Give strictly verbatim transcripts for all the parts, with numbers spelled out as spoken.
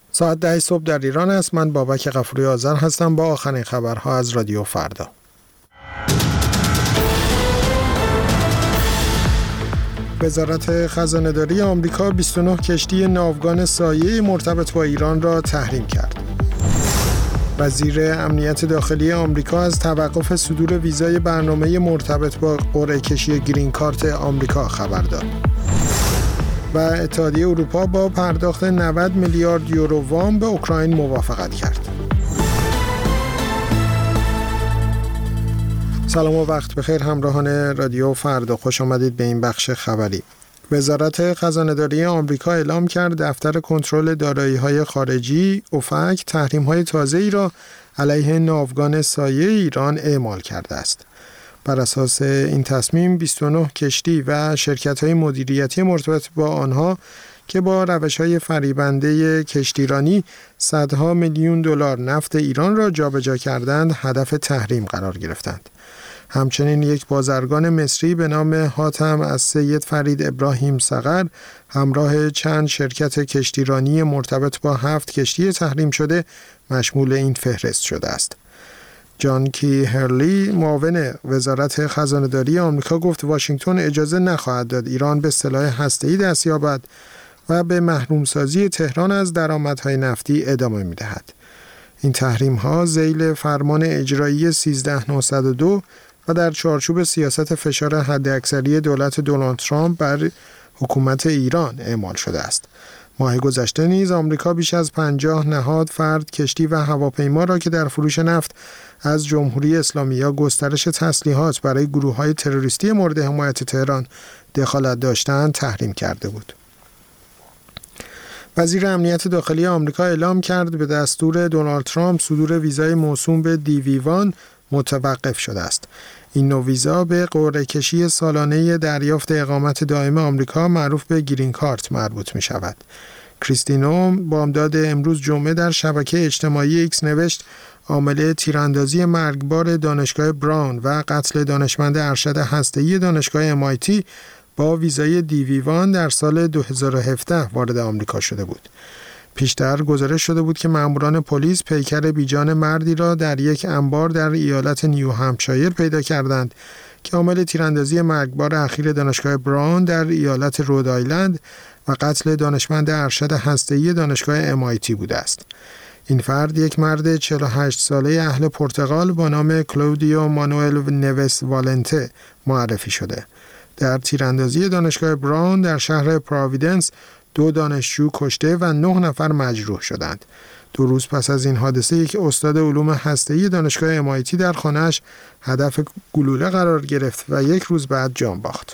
ساعت ده صبح در ایران است. من بابک غفوری آذر هستم با آخرین خبرها از رادیو فردا. وزارت خزانه‌داری آمریکا بیست و نه کشتی ناوگان سایه مرتبط با ایران را تحریم کرد. وزیر امنیت داخلی آمریکا از توقف صدور ویزای برنامه مرتبط با قرعه کشی گرین کارت آمریکا خبر داد. و اتحادیه اروپا با پرداخت نود میلیارد یورو وام به اوکراین موافقت کرد. سلام و وقت بخیر همراهان رادیو فردا، خوش آمدید به این بخش خبری. وزارت خزانه‌داری آمریکا اعلام کرد دفتر کنترل دارایی‌های خارجی اوفک تحریم‌های تازه‌ای را علیه ناوگان سایه ایران اعمال کرده است. بر اساس این تصمیم بیست و نه کشتی و شرکت‌های مدیریتی مرتبط با آنها که با روش‌های فریبنده کشتیرانی صدها میلیون دلار نفت ایران را جابجا کردند هدف تحریم قرار گرفتند. همچنین یک بازرگان مصری به نام حاتم از سید فرید ابراهیم صقر همراه چند شرکت کشتیرانی مرتبط با هفت کشتی تحریم شده مشمول این فهرست شده است. جان کی هرلی معاون وزارت خزانه‌داری آمریکا گفت واشنگتن اجازه نخواهد داد ایران به سلاح هسته‌ای دست یابد و به محرومسازی تهران از درآمدهای نفتی ادامه می‌دهد. این تحریم‌ها ذیل فرمان اجرایی سیزده هزار و نهصد و دو و در چارچوب سیاست فشار حداکثری دولت دونالد ترامپ بر حکومت ایران اعمال شده است. ماه گذشته نیز آمریکا بیش از پنجاه نهاد فرد، کشتی و هواپیما را که در فروش نفت از جمهوری اسلامی یا گسترش تسلیحات برای گروه‌های تروریستی مورد حمایت تهران دخالت داشتند تحریم کرده بود. وزیر امنیت داخلی آمریکا اعلام کرد به دستور دونالد ترامپ صدور ویزای موسوم به دیوی وان متوقف شده است. این نوع ویزا به قرعه کشی سالانه دریافت اقامت دائم آمریکا معروف به گرین کارت مربوط می شود. کریستینو بامداد امروز جمعه در شبکه اجتماعی ایکس نوشت عامل تیراندازی مرگبار دانشگاه براون و قتل دانشمند ارشد هسته‌ای دانشگاه ام آی تی با ویزای دیوی وان در سال دو هزار و هفده وارد آمریکا شده بود. پیشتر گزارش شده بود که ماموران پلیس پیکر بیجان مردی را در یک انبار در ایالت نیو همپشایر پیدا کردند که عامل تیراندازی مرگبار اخیر دانشگاه براون در ایالت رود آیلند و قتل دانشمند ارشد هسته‌ای دانشگاه ام آی تی بوده است. این فرد یک مرد چهل و هشت ساله اهل پرتغال با نام کلودیو مانوئل نوس والنته معرفی شده. در تیراندازی دانشگاه براون در شهر پراویدنس دو دانشجو کشته و نه نفر مجروح شدند. دو روز پس از این حادثه یک استاد علوم هسته‌ای دانشگاه ام آی تی در خانه‌اش هدف گلوله قرار گرفت و یک روز بعد جان باخت.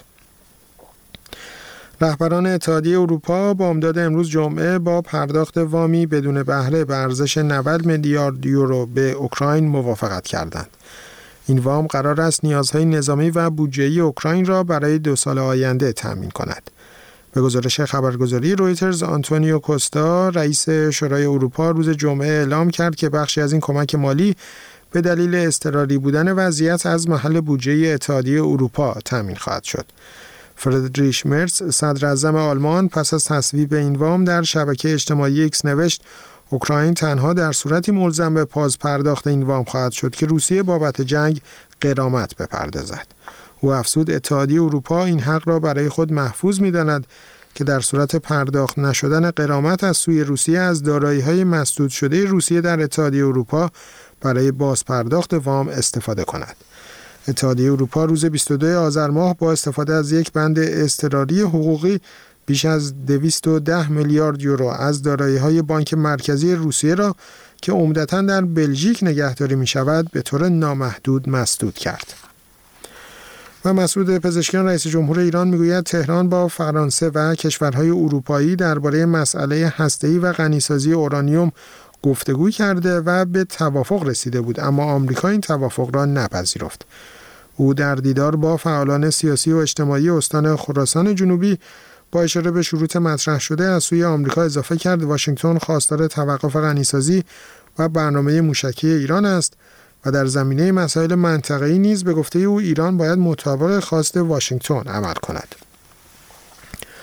رهبران اتحادیه اروپا بامداد امروز جمعه با پرداخت وامی بدون بهره به ارزش نود میلیارد یورو به اوکراین موافقت کردند. این وام قرار است نیازهای نظامی و بودجه‌ای اوکراین را برای دو سال آینده تامین کند. به گزارش خبرگزاری رویترز، آنتونیو کوستا رئیس شورای اروپا روز جمعه اعلام کرد که بخشی از این کمک مالی به دلیل اضطراری بودن وضعیت از محل بودجه اتحادیه اروپا تامین خواهد شد. فردریش مرز صدر اعظم آلمان پس از تصویب این وام در شبکه اجتماعی ایکس نوشت اوکراین تنها در صورتی ملزم به پاز پرداخت این وام خواهد شد که روسیه بابت جنگ غرامت بپردازد. او افزود اتحادیه اروپا این حق را برای خود محفوظ می‌داند که در صورت پرداخت نشدن غرامت از سوی روسیه از دارایی‌های مسدود شده روسیه در اتحادیه اروپا برای باز پرداخت وام استفاده کند. اتحادیه اروپا روز بیست و دو آذر ماه با استفاده از یک بند اضطراری حقوقی بیش از دویست و ده میلیارد یورو از دارایی‌های بانک مرکزی روسیه را که عمدتاً در بلژیک نگهداری می‌شود به طور نامحدود مسدود کرد. و مسعود پزشکیان رئیس جمهور ایران میگوید تهران با فرانسه و کشورهای اروپایی درباره مسئله هسته‌ای و غنیسازی اورانیوم گفتگو کرده و به توافق رسیده بود، اما آمریکا این توافق را نپذیرفت. او در دیدار با فعالان سیاسی و اجتماعی استان خراسان جنوبی با اشاره به شروط مطرح شده از سوی آمریکا اضافه کرد واشنگتن خواستار توقف غنیسازی و برنامه موشکی ایران است و در زمینه مسائل منطقه‌ای نیز به گفته او ایران باید مطابق خواست واشنگتن عمل کند.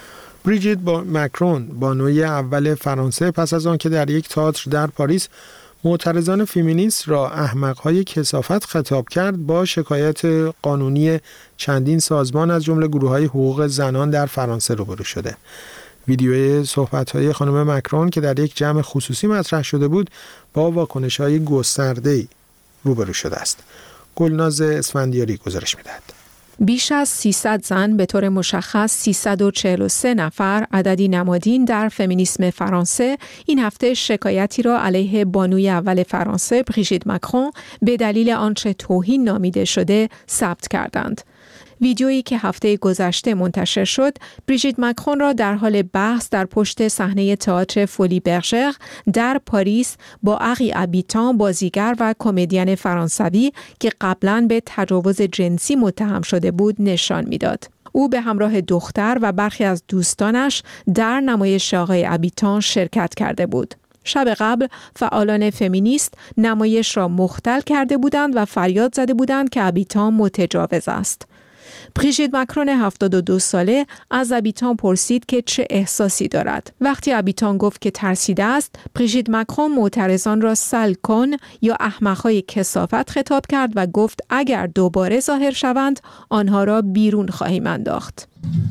بریژیت ماکرون بانوی اول فرانسه پس از آن که در یک تئاتر در پاریس معترضان فمینیست را احمق‌های کثافت خطاب کرد، با شکایت قانونی چندین سازمان از جمله گروه‌های حقوق زنان در فرانسه روبرو شده. ویدیوی صحبت‌های خانم ماکرون که در یک جمع خصوصی مطرح شده بود، با واکنش‌های گسترده‌ای روبرو شده است. گلناز اسفندیاری گزارش می‌دهد. بیش از سیصد زن، به طور مشخص سیصد و چهل و سه نفر، عددی نمادین در فمینیسم فرانسه، این هفته شکایتی را علیه بانوی اول فرانسه بریژیت ماکرون به دلیل آنچه توهین نامیده شده ثبت کردند. ویدیویی که هفته گذشته منتشر شد، بریژیت ماکرون را در حال بحث در پشت صحنه تئاتر فولی برژر در پاریس با اقی ابیتان، بازیگر و کمدین فرانسوی که قبلاً به تجاوز جنسی متهم شده بود نشان می‌داد. او به همراه دختر و برخی از دوستانش در نمایش آقای ابیتان شرکت کرده بود. شب قبل فعالان فمینیست نمایش را مختل کرده بودند و فریاد زده بودند که ابیتان متجاوز است. بریژیت ماکرون هفتاد و دو ساله از ابیتان پرسید که چه احساسی دارد. وقتی ابیتان گفت که ترسیده است، بریژیت ماکرون معترضان را سل کن یا احمق‌های کثافت خطاب کرد و گفت اگر دوباره ظاهر شوند آنها را بیرون خواهیم انداخت.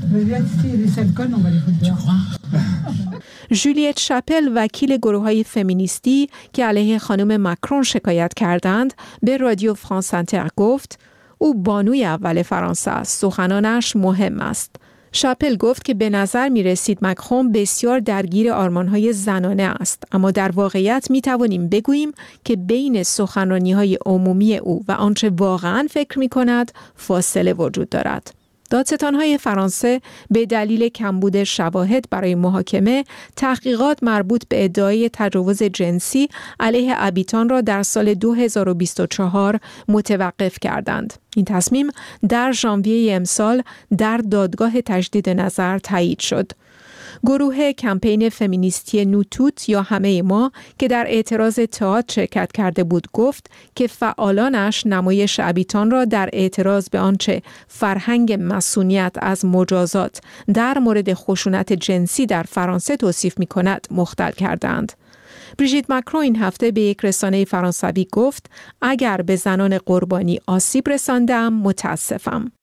ژولیت شاپل، وکیل گروه‌های فمینیستی که علیه خانم ماکرون شکایت کردند، به رادیو فرانس انتر گفت او بانوی اول فرانسه است. سخنانش مهم است. شاپل گفت که به نظر می رسید ماکرون بسیار درگیر آرمان‌های زنانه است، اما در واقعیت می توانیم بگوییم که بین سخنرانی‌های عمومی او و آنچه واقعاً فکر می کند فاصله وجود دارد. دادستان‌های فرانسه به دلیل کمبود شواهد برای محاکمه تحقیقات مربوط به ادعای تجاوز جنسی علیه ابیتان را در سال دو هزار و بیست و چهار متوقف کردند. این تصمیم در ژانویه امسال در دادگاه تجدید نظر تایید شد. گروه کمپین فمینیستی نوتوت یا همه ما که در اعتراض تئاتر شرکت کرده بود گفت که فعالانش نمایش ابیتان را در اعتراض به آنچه فرهنگ مصونیت از مجازات در مورد خشونت جنسی در فرانسه توصیف می کند مختل کردند. بریژیت ماکرون این هفته به یک رسانه فرانسوی گفت اگر به زنان قربانی آسیب رساندم متاسفم.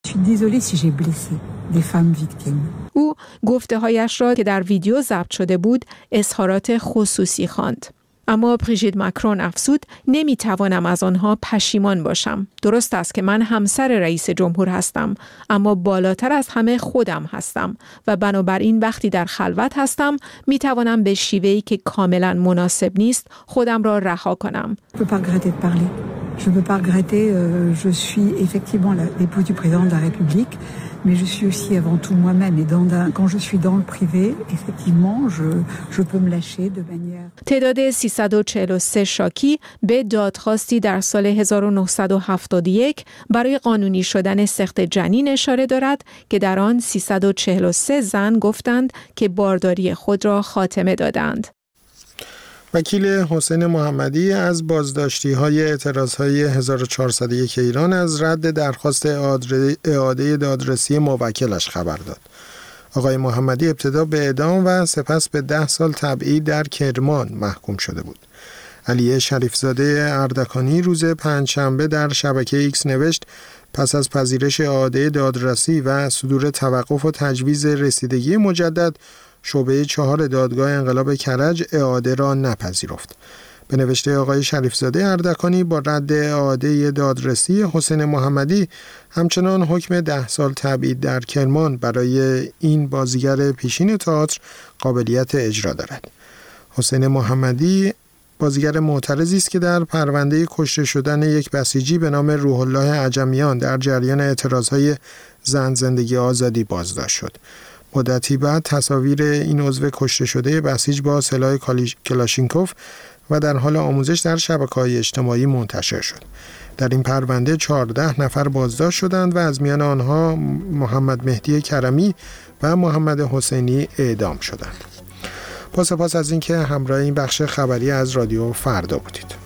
او گفته هایش را که در ویدیو ضبط شده بود اظهارات خصوصی خواند. اما بریژیت ماکرون افزود نمیتوانم از آنها پشیمان باشم. درست است که من همسر رئیس جمهور هستم، اما بالاتر از همه خودم هستم و بنابراین وقتی در خلوت هستم میتوانم به شیوهی که کاملا مناسب نیست خودم را رها کنم. Je ne peux pas regretter, euh, je suis effectivement l'épouse du président de la République, mais je suis aussi avant tout moi-même. Et dans un, quand je suis dans le privé, effectivement, je, je peux me lâcher de manière... تعداد سیصد و چهل و سه شاکی به دادخواستی در سال هزار و نهصد و هفتاد و یک برای قانونی شدن سقط جنین اشاره دارد که در آن سیصد و چهل و سه زن گفتند که بارداری خود را خاتمه دادند. وکیل حسین محمدی از بازداشتی‌های اعتراض‌های هزار و چهارصد و یک ایران از رد درخواست اعاده دادرسی موکلش خبر داد. آقای محمدی ابتدا به اعدام و سپس به ده سال تبعید در کرمان محکوم شده بود. علی شریفزاده اردکانی روز پنجشنبه در شبکه ایکس نوشت پس از پذیرش اعاده دادرسی و صدور توقف و تجویز رسیدگی مجدد، شعبه چهار دادگاه انقلاب کرج اعاده را نپذیرفت. به نوشته آقای شریفزاده اردکانی با رد اعاده دادرسی حسین محمدی همچنان حکم ده سال تبعید در کرمان برای این بازیگر پیشین تئاتر قابلیت اجرا دارد. حسین محمدی بازیگر معترضی است که در پرونده کشته شدن یک بسیجی به نام روح الله عجمیان در جریان اعتراضهای زن زندگی آزادی بازداشت شد. مدتی بعد تصاویر این عضو کشته شده بسیج با سلاح کلاشینکوف و در حال آموزش در شبکه‌های اجتماعی منتشر شد. در این پرونده چهارده نفر بازداشت شدند و از میان آنها محمد مهدی کرمی و محمد حسینی اعدام شدند. با سپاس از اینکه همراه این بخش خبری از رادیو فردا بودید.